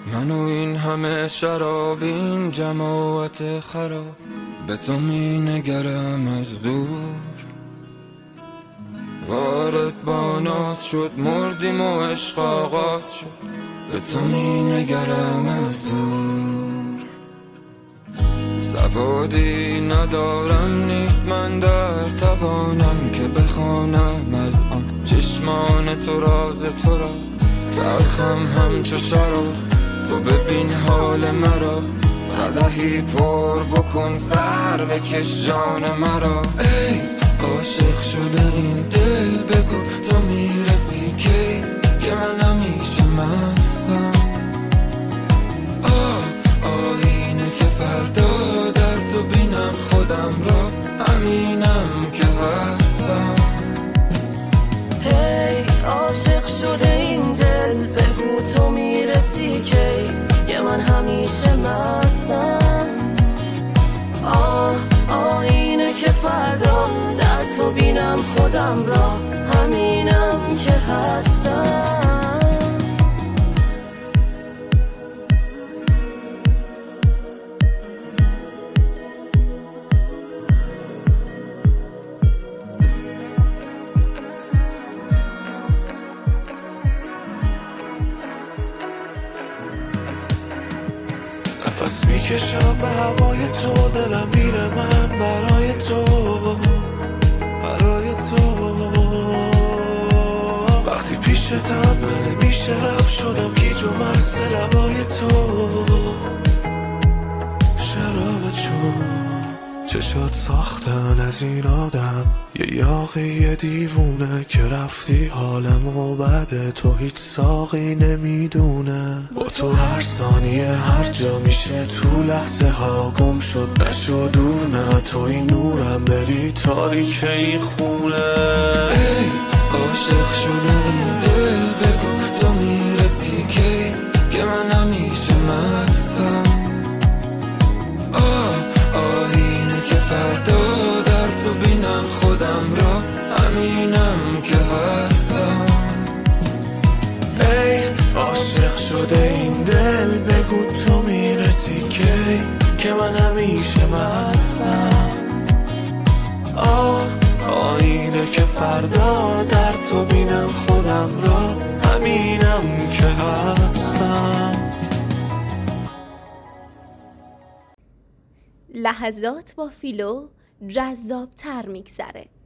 من و این همه شراب، این جماعت خراب، به تو می نگرم از دور. وارد با ناز شد، مردیم و عشق آغاز شد، به تو می نگرم از دور. سوادی ندارم، نیست من در توانم که بخوانم از آن چشمان تو راز تو را. تلخم همچو شراب، تو ببین حال مرا، قدحی پر بکن سر بکش جان مرا. ای عاشق شده این دل، بگو تو میرسی کی که من همیشه مستم. آینه که فردا در تو بینم خودم را، همینم که هستم. هی عاشق شده این دل، بگو تو میرسی کی که من همیشه مستم. آینه که فردا در تو بینم خودم را، همینم که هستم. نفس میکشم به هوای تو، دلم میره من برای تو، برای تو. وقتی پیشتم من نمیشه رفت، شدم گیج و مست لبای تو. شراب چون چشات ساختن از این آدم، یه یاقی دیوونه که رفتی حالمو بده، تو هیچ ساقی نمیدونه. با تو هر ثانیه هر جا میشه، تو لحظه ها گم شد نشد دور. نه تو این نورم بری تاریک این خونه. ای عاشق شده این دل، بگو تو میرسی کی که من همیشه مستم. آینه که فردا در تو بینم خودم را، همینم که هستم. ای عاشق شده این دل، بگو تو میرسی کی که من همیشه مستم. آینه که فردا در تو بینم خودم را، همینم که هستم. لحظات با فیلو جذاب تر میگذره.